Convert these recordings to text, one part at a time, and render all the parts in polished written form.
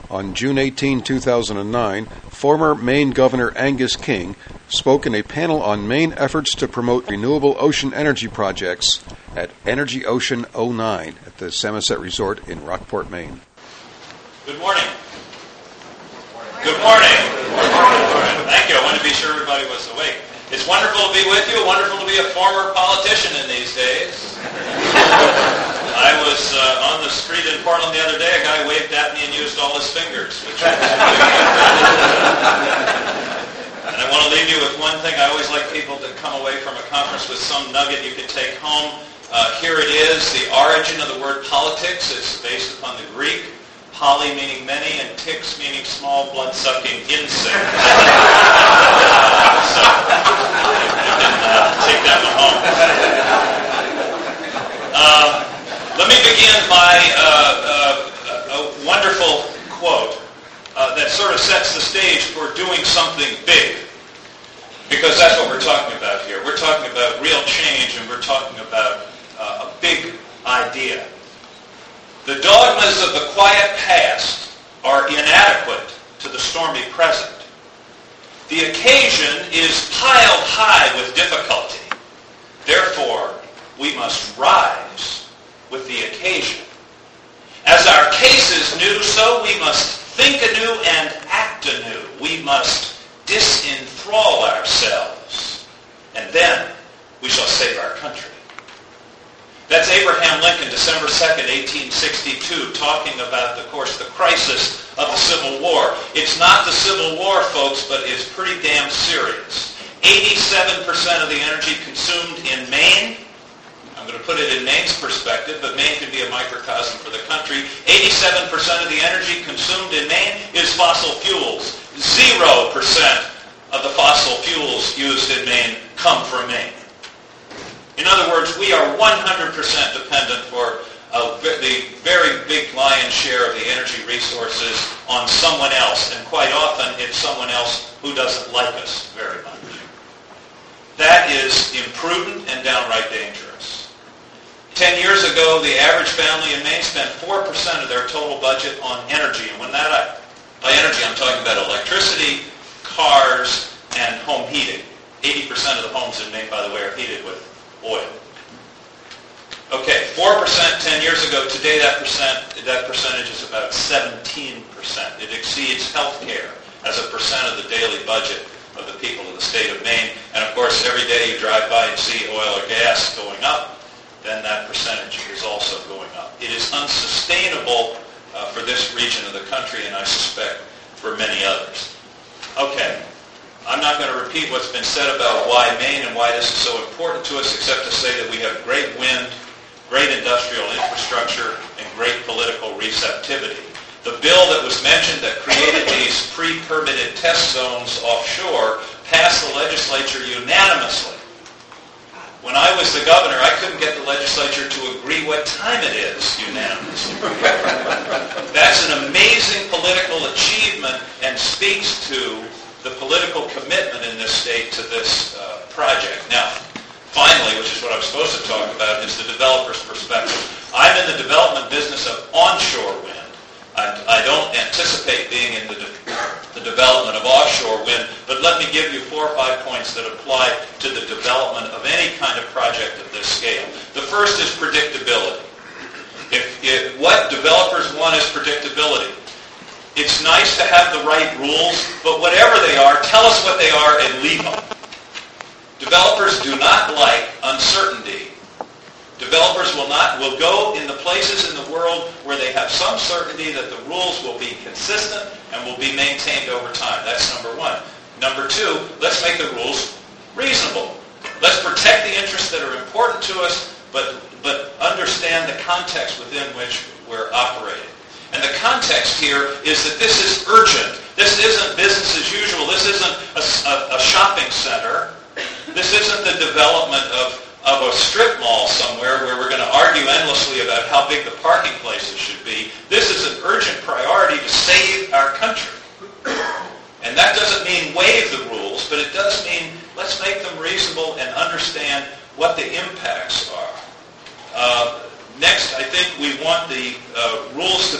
On June 18, 2009, former Maine Governor Angus King spoke in a panel on Maine efforts to promote renewable ocean energy projects at Energy Ocean 09 at the Samoset Resort in Rockport, Maine. Good morning. Good morning. Thank you. I wanted to be sure everybody was awake. It's wonderful to be with you. Wonderful to be a former politician in these days. I was on the street in Portland the other day. A guy waved at me and used all his fingers. And I want to leave you with one thing. I always like people to come away from a conference with some nugget you can take home. Here it is. The origin of the word politics is based upon the Greek. Poly meaning many, and ticks meaning small blood-sucking insects. So, you can take that one home. Let me begin by a wonderful quote that sort of sets the stage for doing something big. Because that's what we're talking about here. We're talking about real change, and we're talking about a big idea. The dogmas of the quiet past are inadequate to the stormy present. The occasion is piled high with difficulty. Therefore, we must rise with the occasion. As our case is new, so we must think anew and act anew. We must disenthrall ourselves, and then we shall save our country. That's Abraham Lincoln, December 2nd, 1862, talking about, of course, the crisis of the Civil War. It's not the Civil War, folks, but it's pretty damn serious. 87% of the energy consumed in Maine, I'm going to put it in Maine's perspective, but Maine can be a microcosm for the country. 87% of the energy consumed in Maine is fossil fuels. 0% of the fossil fuels used in Maine come from Maine. In other words, we are 100% dependent for the very big lion's share of the energy resources on someone else, and quite often it's someone else who doesn't like us very much. That is imprudent and downright dangerous. 10 years ago, the average family in Maine spent 4% of their total budget on energy. And by energy, I'm talking about electricity, cars, and home heating. 80% of the homes in Maine, by the way, are heated with oil. Okay, 4% 10 years ago. Today, that percentage is about 17%. It exceeds health care as a percent of the daily budget of the people of the state of Maine. And of course, every day you drive by and see oil or gas going up, then that percentage is also going up. It is unsustainable for this region of the country, and I suspect for many others. Okay. I'm not going to repeat what's been said about why Maine and why this is so important to us, except to say that we have great wind, great industrial infrastructure, and great political receptivity. The bill that was mentioned that created these pre-permitted test zones offshore passed the legislature unanimously. When I was the governor, I couldn't get the legislature to agree what time it is unanimously. That's an amazing political achievement and speaks to the political commitment in this state to this project. Now, finally, which is what I'm supposed to talk about, is the developer's perspective. I'm in the development business of onshore wind. I don't anticipate being in the development of offshore wind, but let me give you 4 or 5 points that apply to the development of any kind of project of this scale. The first is predictability. If what developers want is predictability, it's nice to have the right rules, but whatever they are, tell us what they are and leave them. Developers do not like uncertainty. Developers will go in the places in the world where they have some certainty that the rules will be consistent and will be maintained over time. That's number one. Number two, let's make the rules reasonable. Let's protect the interests that are important to us, but understand the context within which we're operating. And the context here is that this is urgent. This isn't business as usual. This isn't a shopping center. This isn't the development of a strip mall somewhere where we're going to argue endlessly about how big the parking places should be. This is an urgent priority to save our country. And that doesn't mean waive the rules, but it does mean let's make them reasonable and understand what the impacts are. Next, I think we want the rules to be time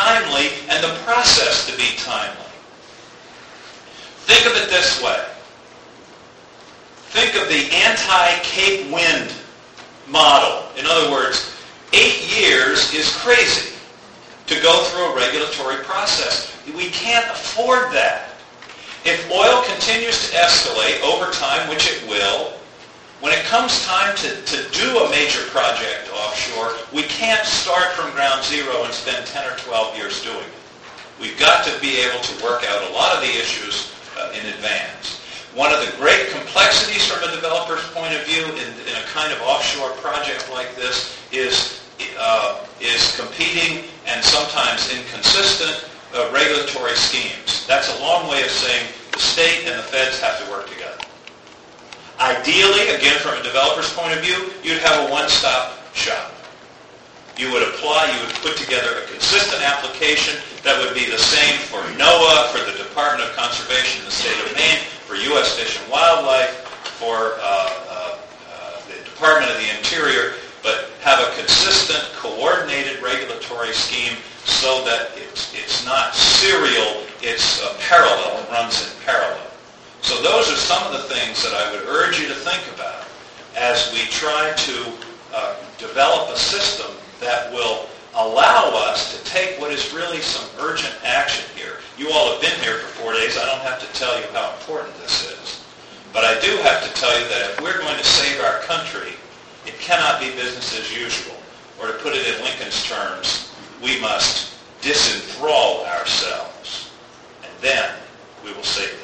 timely and the process to be timely. Think of it this way. Think of the anti-Cape Wind model. In other words, 8 years is crazy to go through a regulatory process. We can't afford that. If oil continues to escalate over time, which it will, when it comes time to do a major project offshore, we can't start from ground zero and spend 10 or 12 years doing it. We've got to be able to work out a lot of the issues in advance. One of the great complexities from a developer's point of view in a kind of offshore project like this is competing and sometimes inconsistent regulatory schemes. That's a long way of saying the state and the feds have to work together. Ideally, again from a developer's point of view, you'd have a one-stop shop. You would apply, you would put together a consistent application that would be the same for NOAA, for the Department of Conservation in the state of Maine, for U.S. Fish and Wildlife, for the Department of the Interior, but have a consistent, coordinated regulatory scheme so that it's not serial, it's parallel, it runs in parallel. So those are some of the things that I would urge you to think about as we try to develop a system that will allow us to take what is really some urgent action here. You all have been here for 4 days. I don't have to tell you how important this is. But I do have to tell you that if we're going to save our country, it cannot be business as usual. Or to put it in Lincoln's terms, we must disenthrall ourselves. And then we will save